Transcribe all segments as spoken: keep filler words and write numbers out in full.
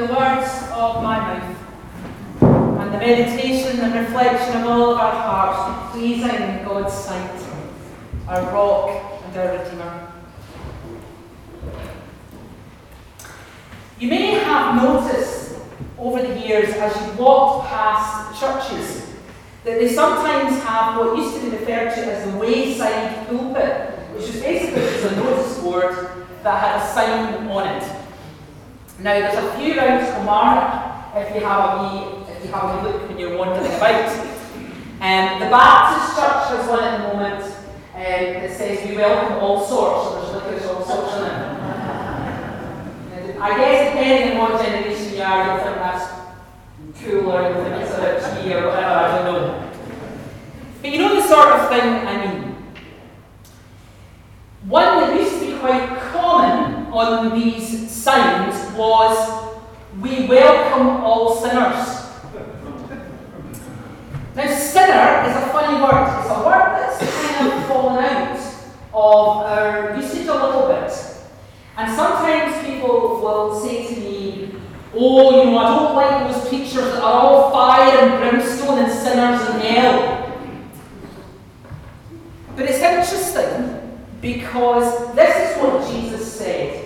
the words of my mouth and the meditation and reflection of all of our hearts be pleasing in God's sight, our rock and our Redeemer. You may have noticed over the years as you walked past churches that they sometimes have what used to be referred to as the wayside pulpit, which was basically just a notice board that had a sign on it. Now there's a few round Kilmarnock if you have a wee, if you have a wee look when you're wandering about. Um, the Baptist Church has one at the moment um, that says we welcome all sorts, so there's like there's all sorts in it. I guess depending on what generation you are, you'll think that's cooler, you'll think it's a bit tea or whatever, I don't know. But you know the sort of thing I mean. One that used to be quite common on these signs was, "We welcome all sinners." Now, sinner is a funny word. It's a word that's kind of fallen out of our usage a little bit. And sometimes people will say to me, "Oh, you know, I don't like those preachers that are all fire and brimstone and sinners in hell." But it's interesting because this is what Jesus said.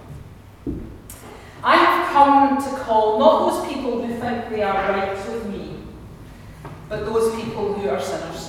"I have come to call not those people who think they are right with me, but those people who are sinners."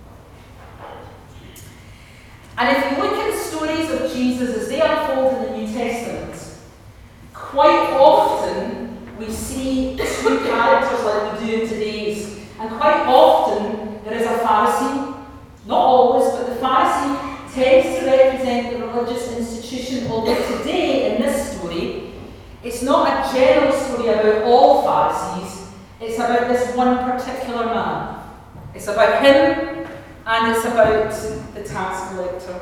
And if you look at the stories of Jesus as they unfold in the New Testament, quite often we see two characters like we do in today's. And quite often there is a Pharisee, not always, but the Pharisee tends to represent the religious institution, although today in this story, it's not a general story about all Pharisees, it's about this one particular man. It's about him, and it's about the tax collector.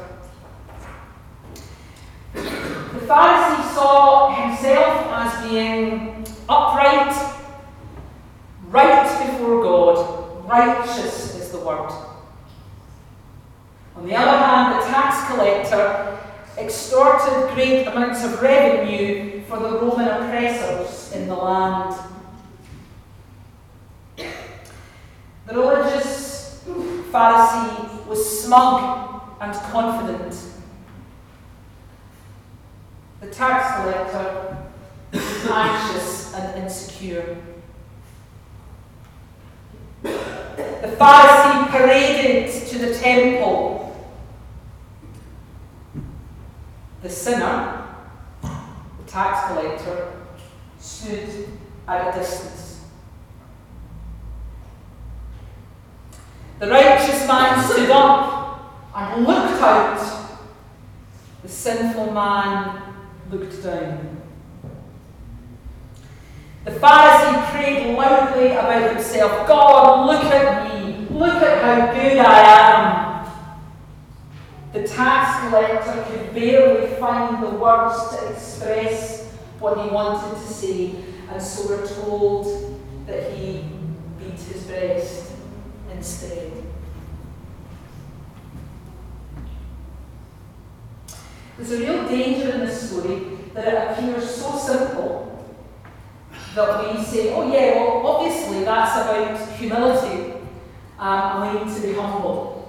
The Pharisee saw himself as being upright, right before God. Righteous is the word. On the other hand, the tax collector extorted great amounts of revenue for the Roman oppressors in the land. The religious Pharisee was smug and confident. The tax collector was anxious and insecure. The Pharisee paraded to the temple. The sinner, the tax collector, stood at a distance. The righteous man stood up and looked out. The sinful man looked down. The Pharisee prayed loudly about himself. "God, look at me. Look at how good I am." The tax collector could barely find the words to express what he wanted to say, and so we're told that he beat his breast instead. There's a real danger in this story that it appears so simple that we say, "Oh yeah, well obviously that's about humility um, and we need to be humble."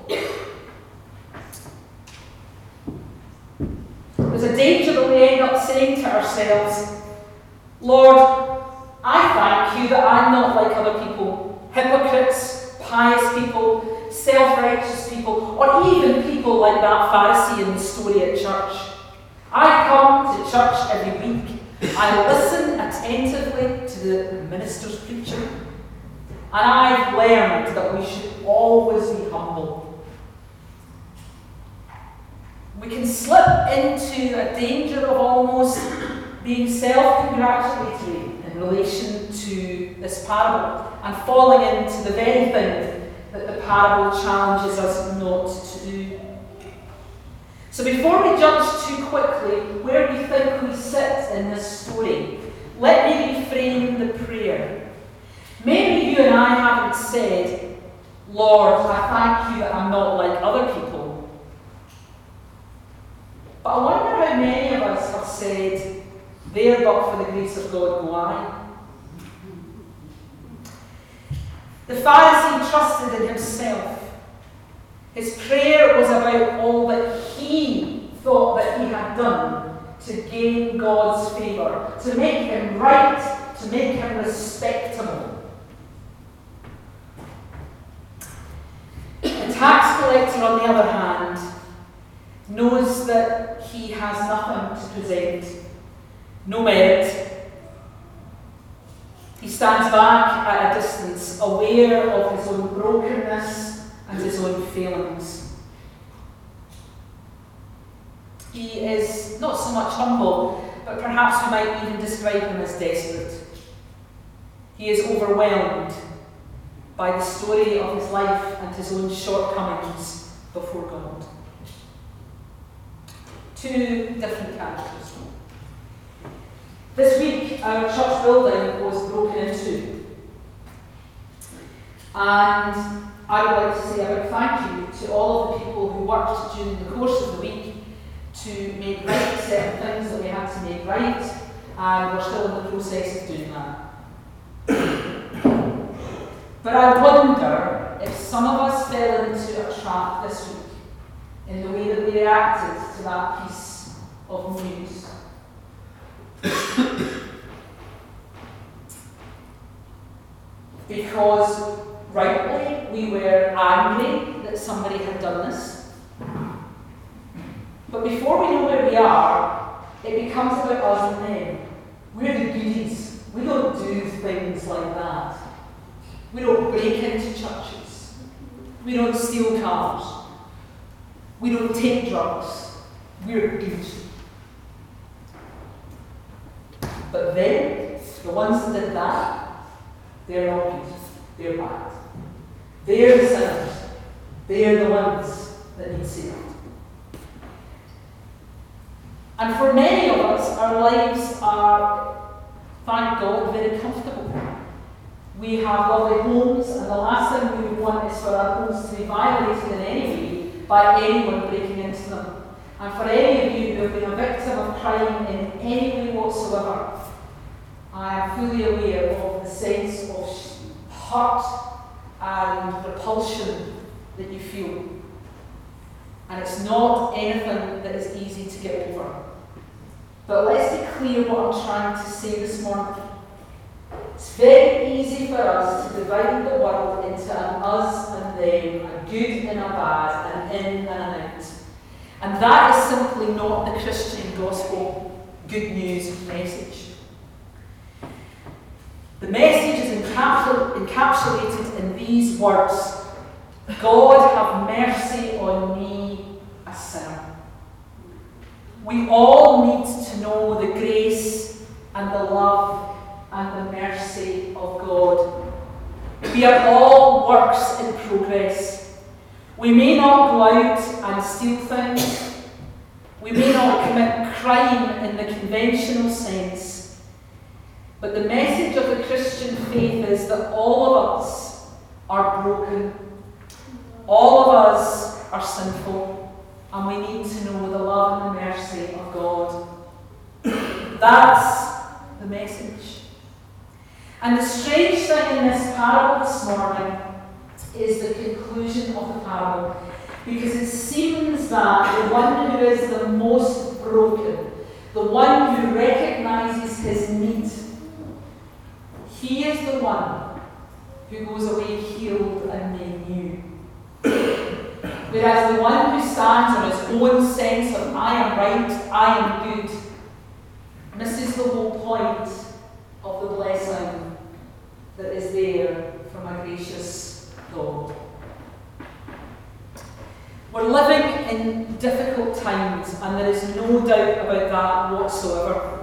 There's a danger that we end up saying to ourselves, "Lord, I thank you that I'm not like other people, hypocrites, pious people, self-righteous people, or even people like that Pharisee in the story at church. I come to church every week. I listen attentively to the minister's preaching. And I've learned that we should always be humble." We can slip into a danger of almost being self-congratulatory in relation to this parable and falling into the very thing that the parable challenges us not to do. So before we judge too quickly where we think we sit in this story, let me reframe the prayer. Maybe you and I haven't said, "Lord, I thank you that I'm not like other people." But I wonder how many of us have said, There, but for the grace of God, go I. The Pharisee trusted in himself. His prayer was about all that he thought that he had done to gain God's favour, to make him right, to make him respectable. The tax collector, on the other hand, knows that he has nothing to present, no merit. He stands back at a distance, aware of his own brokenness and his own failings. He is not so much humble, but perhaps we might even describe him as desperate. He is overwhelmed by the story of his life and his own shortcomings before God. Two different characters. This week, our church building was broken into. And I would like to say a big thank you to all of the people who worked during the course of the week to make right certain things that we had to make right, and we're still in the process of doing that. But I wonder if some of us fell into a trap this week in the way that we reacted to that piece of news. Because rightly we were angry that somebody had done this. But before we know where we are, it becomes about us and them. We're the goodies. We don't do things like that. We don't break into churches. We don't steal cars. We don't take drugs. We're good. But then, the ones that did that, they're not good. They're bad. They're the sinners. They're the ones that need saved. And for many of us, our lives are, thank God, very comfortable. We have lovely homes, and the last thing we would want is for our homes to be violated in any way by anyone breaking into them. And for any of you who have been a victim of crime in any way whatsoever, I am fully aware of the sense of hurt and repulsion that you feel. And it's not anything that is easy to get over. But let's be clear what I'm trying to say this morning. It's very easy for us to divide the world into an us and them, a good and a bad, an in and an out. And that is simply not the Christian gospel good news message. The message is encapsul- encapsulated in these words: God have mercy on me, a sinner. We all need to know the grace and the love and the mercy of God. We are all works in progress. We may not go out and steal things. We may not commit crime in the conventional sense. But the message of the Christian faith is that all of us are broken. All of us are sinful. And we need to know the love and the mercy of God. That's the message. And the strange thing in this parable this morning is the conclusion of the parable. Because it seems that the one who is the most broken, the one who recognises his need, he is the one who goes away healed and made new. Whereas the one who stands on his own sense of I am right, I am good, misses the whole point of the blessing that is there from a gracious God. We're living in difficult times, and there is no doubt about that whatsoever.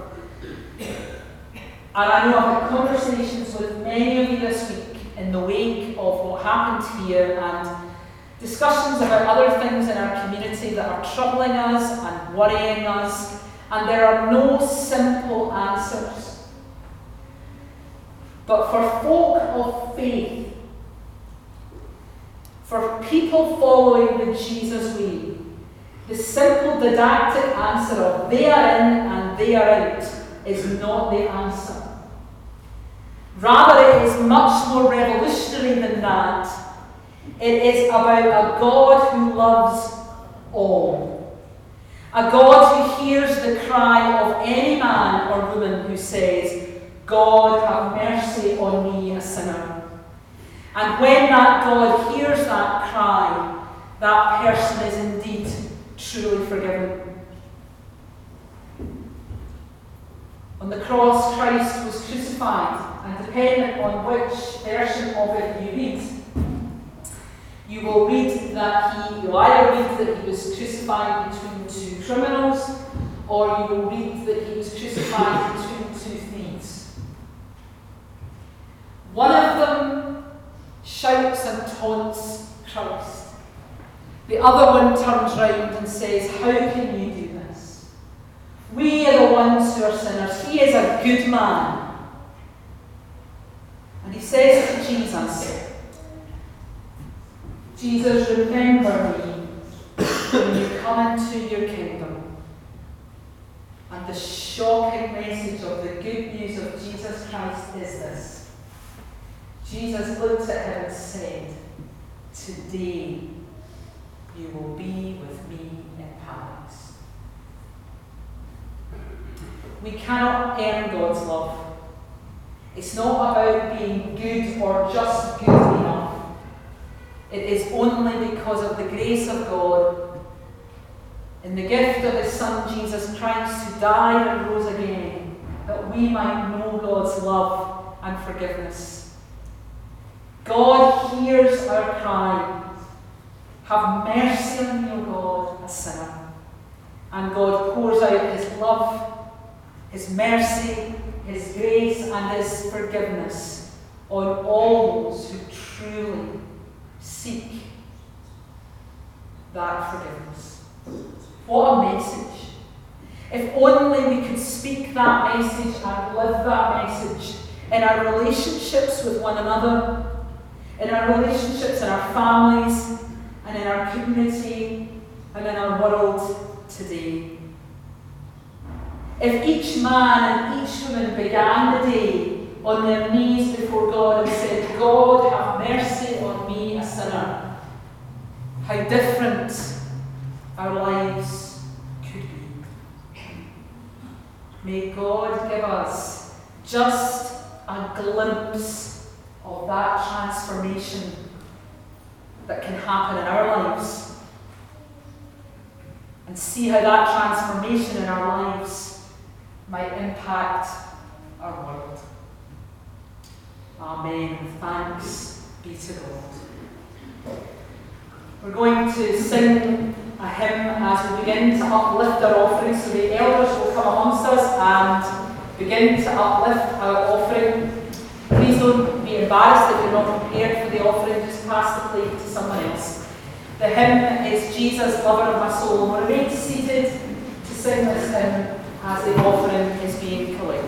And I know I've had conversations with many of you this week in the wake of what happened here, and discussions about other things in our community that are troubling us and worrying us, and there are no simple answers. But for folk of faith, for people following the Jesus way, the simple didactic answer of they are in and they are out is not the answer. Rather, it is much more revolutionary than that. It is about a God who loves all. A God who hears the cry of any man or woman who says, God, have mercy on me, a sinner. And when that God hears that cry, that person is indeed truly forgiven. On the cross, Christ was crucified, and depending on which version of it you read, you will read that he, you'll either read that he was crucified between two criminals, or you will read that he was crucified between two thieves. One of them shouts and taunts Christ. The other one turns round and says, how can you do this? We are the ones who are sinners. He is a good man. And he says to Jesus, Jesus, remember me when you come into your kingdom. And the shocking message of the good news of Jesus Christ is this. Jesus looked at him and said, today you will be with me in paradise. We cannot earn God's love. It's not about being good or just good enough. It is only because of the grace of God in the gift of His Son Jesus Christ, who died and rose again, that we might know God's love and forgiveness. God hears our cry, have mercy on me, O God, a sinner. And God pours out His love, His mercy, His grace and His forgiveness on all those who truly seek that forgiveness. What a message. If only we could speak that message and live that message in our relationships with one another, in our relationships in our families, and in our community, and in our world today. If each man and each woman began the day on their knees before God and said, God, have mercy on me, a sinner, how different our lives could be. May God give us just a glimpse of that transformation that can happen in our lives, and see how that transformation in our lives might impact our world. Amen. Thanks be to God. We're going to sing a hymn as we begin to uplift our offering. So the elders will come amongst us and begin to uplift our offering. Please don't be embarrassed if you're not prepared for the offering. Just pass the plate to someone else. The hymn is Jesus, Lover of My Soul. We're remain seated to sing this hymn as the offering is being collected.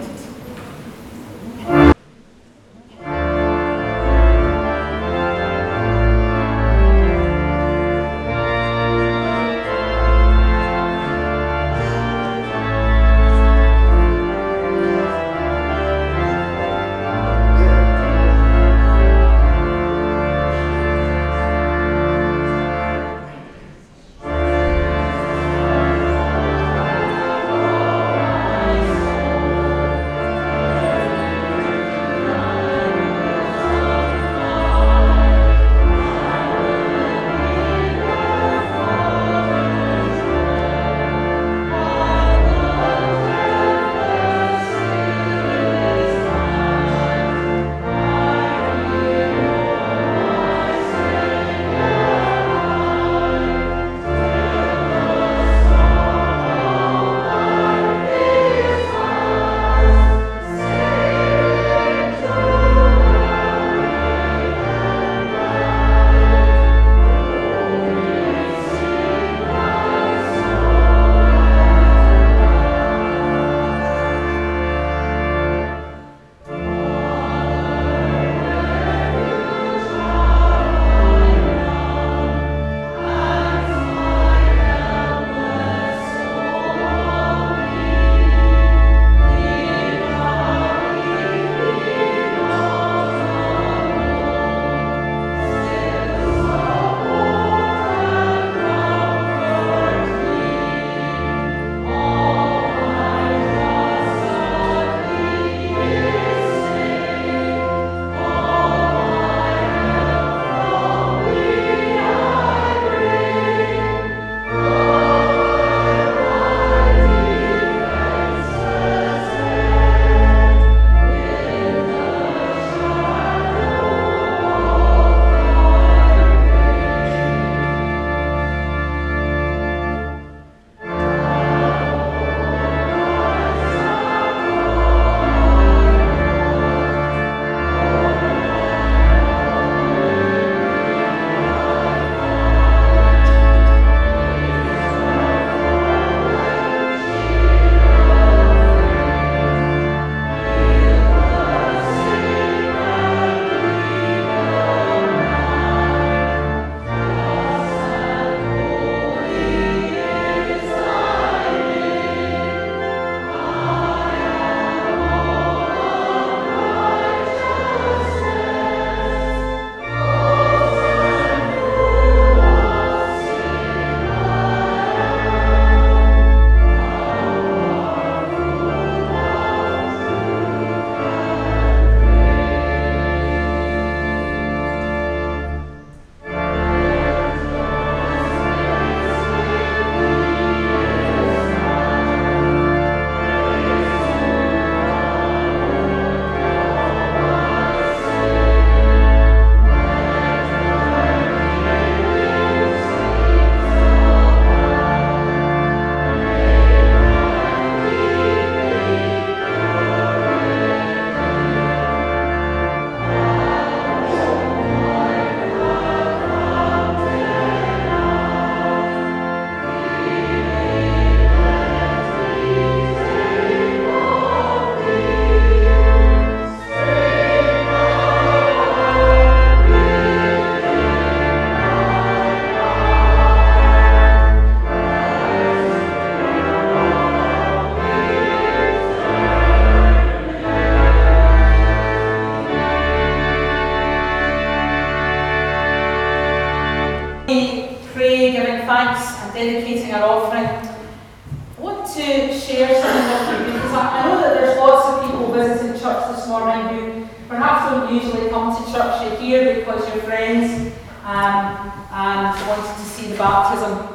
thanks and dedicating our offering, I want to share something with you because I know that there's lots of people visiting church this morning who perhaps don't usually come to church. You're here because you're friends um, and wanted to see the baptism.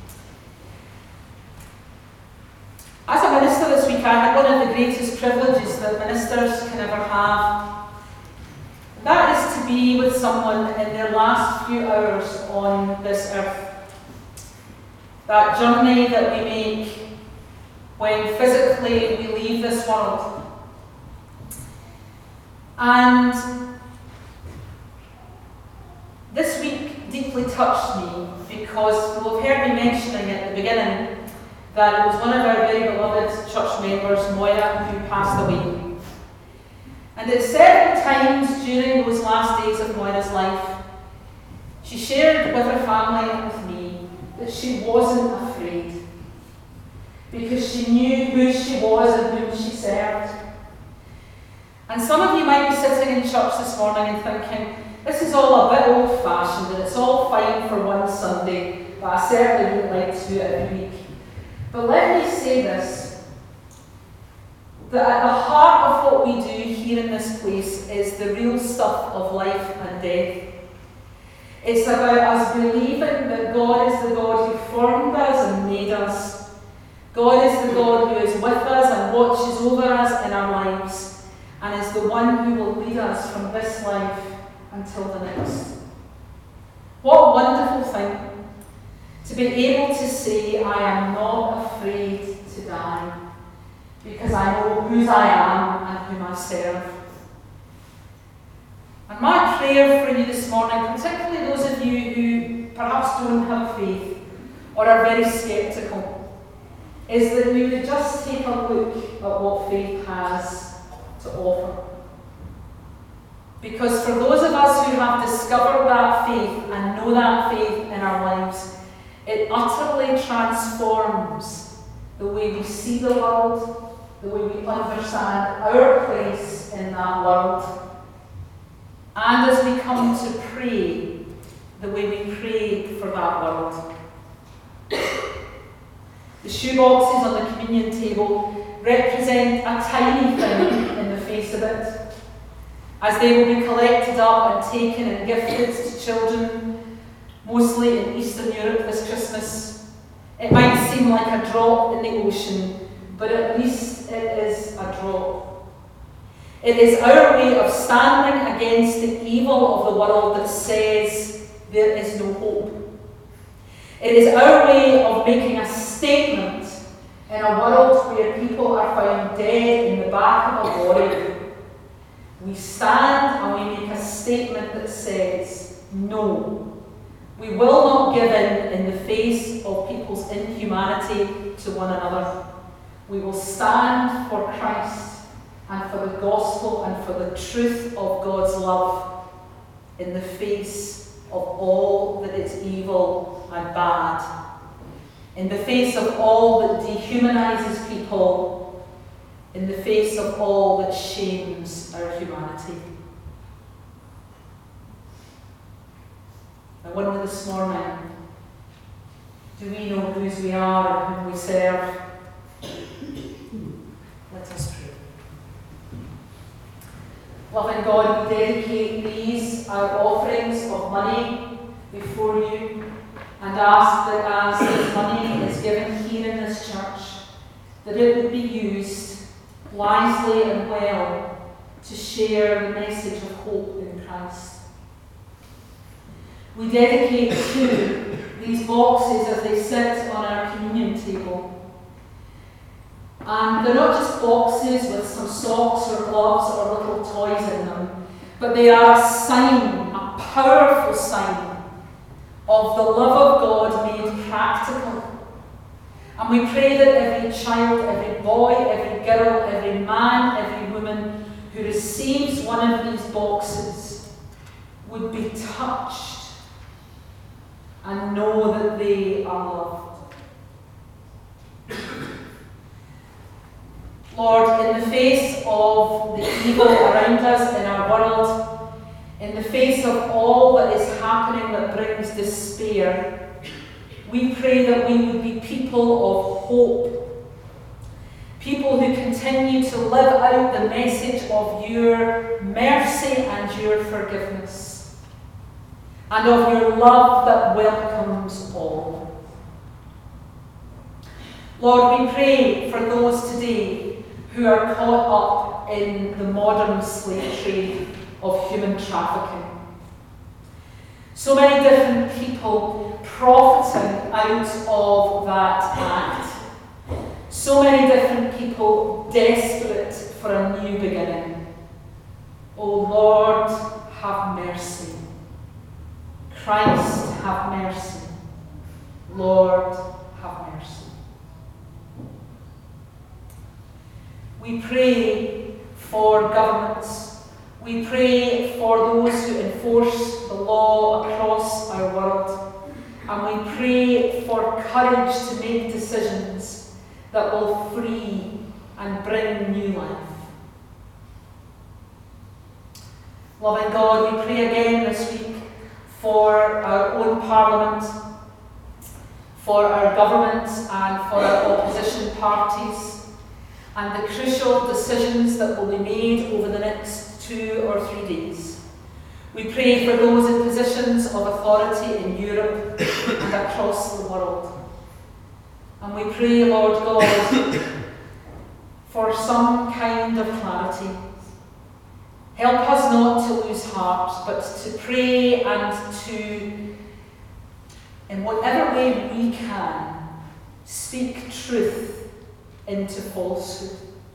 As a minister this week, I had one of the greatest privileges that ministers can ever have. That is to be with someone in their last few hours on this earth. That journey that we make when physically we leave this world. And this week deeply touched me because you'll have heard me mentioning at the beginning that it was one of our very beloved church members, Moira, who passed away. And at several times during those last days of Moira's life, she shared with her family and with me that she wasn't afraid because she knew who she was and whom she served. And some of you might be sitting in church this morning and thinking, this is all a bit old-fashioned and it's all fine for one Sunday, but I certainly wouldn't like to do it every week. But let me say this, that at the heart of what we do here in this place is the real stuff of life and death. It's about us believing that God is the God who formed us and made us. God is the God who is with us and watches over us in our lives, and is the one who will lead us from this life until the next. What a wonderful thing to be able to say, I am not afraid to die, because I know whose I am and whom I serve. And my prayer for you this morning, particularly those of you who perhaps don't have faith or are very sceptical, is that you would just take a look at what faith has to offer. Because for those of us who have discovered that faith and know that faith in our lives, it utterly transforms the way we see the world, the way we understand our place in that world, and as we come to pray, the way we pray for that world. The shoeboxes on the communion table represent a tiny thing in the face of it, as they will be collected up and taken and gifted to children, mostly in Eastern Europe this Christmas. It might seem like a drop in the ocean, but at least it is a drop. It is our way of standing against the evil of the world that says there is no hope. It is our way of making a statement in a world where people are found dead in the back of a lorry. We stand and we make a statement that says, no, we will not give in in the face of people's inhumanity to one another. We will stand for Christ and for the gospel and for the truth of God's love in the face of all that is evil and bad, in the face of all that dehumanizes people, in the face of all that shames our humanity. I wonder this morning, do we know whose we are and whom we serve? Let us pray. Loving God, we dedicate these, our offerings of money, before you, and ask that as this money is given here in this church, that it would be used wisely and well to share the message of hope in Christ. We dedicate to these boxes as they sit on our communion table. And they're not just boxes with some socks or gloves or little toys in them, but they are a sign, a powerful sign of the love of God made practical. And we pray that every child, every boy, every girl, every man, every woman who receives one of these boxes would be touched and know that they are loved. Lord, in the face of the evil around us in our world, in the face of all that is happening that brings despair, We pray that we would be people of hope, people who continue to live out the message of your mercy and your forgiveness, and of your love that welcomes all. Lord, we pray for those today who are caught up in the modern slave trade of human trafficking. So many different people profiting out of that act. So many different people desperate for a new beginning. Oh Lord, have mercy. Christ, have mercy. Lord, have mercy. We pray for governments. We pray for those who enforce the law across our world. And we pray for courage to make decisions that will free and bring new life. Loving God, we pray again this week for our own Parliament, for our governments and for our opposition parties, and the crucial decisions that will be made over the next two or three days. We pray for those in positions of authority in Europe and across the world. And we pray, Lord God, for some kind of clarity. Help us not to lose heart, but to pray and to, in whatever way we can, speak truth into falsehood.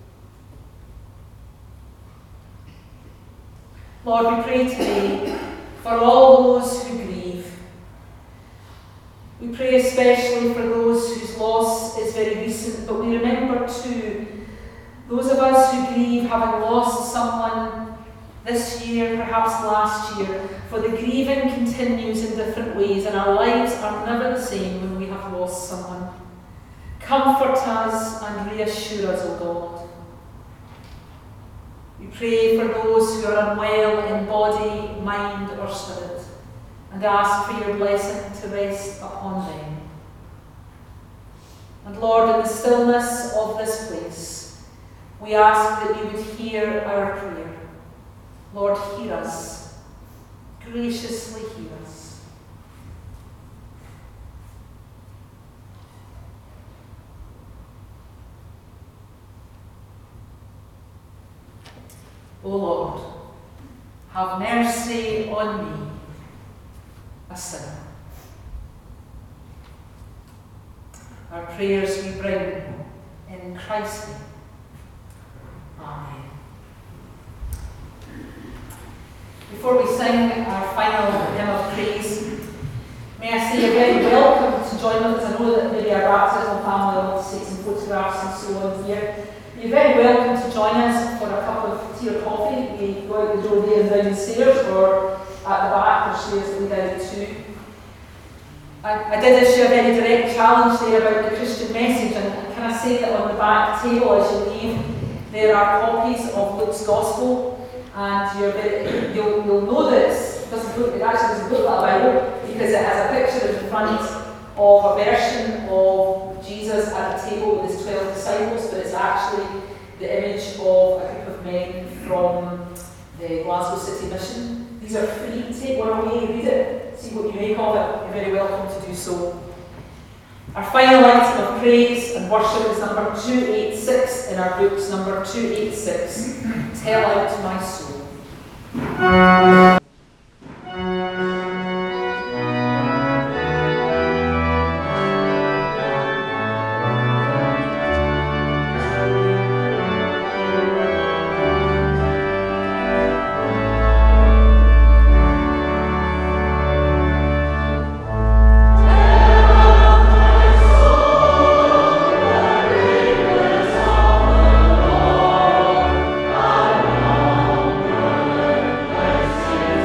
Lord, we pray today for all those who grieve. We pray especially for those whose loss is very recent, but we remember too those of us who grieve having lost someone this year, perhaps last year, for the grieving continues in different ways and our lives are never the same when we have lost someone. Comfort us and reassure us, O God. We pray for those who are unwell in body, mind or spirit, and ask for your blessing to rest upon them. And Lord, in the stillness of this place, we ask that you would hear our prayer. Lord, hear us. Graciously hear us. O Lord, have mercy on me, a sinner. Our prayers we bring in Christ's name. Amen. Before we sing our final hymn of praise, may I say you're very welcome to join with us. I know that maybe our baptismal family will take some photographs and so on here. You're very welcome to join us for a cup of tea or coffee. We go out the door there and down the stairs, or at the back, there's stairs that lead out too. I, I did issue a very direct challenge there about the Christian message, and can I say that on the back table as you leave, there are copies of Luke's Gospel, and you're very, you'll, you'll know this. It doesn't look, it actually doesn't look like a Bible, because it has a picture in front of a version of Jesus at the table with his twelve disciples, but it's actually the image of a group of men from the Glasgow City Mission. These are free. Take one away, read it, see what you make of it. You're very welcome to do so. Our final item of praise and worship is number two eighty-six in our books, number two eighty-six, Tell Out My Soul. Thank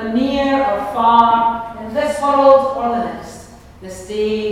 whether near or far, in this world or the next, this day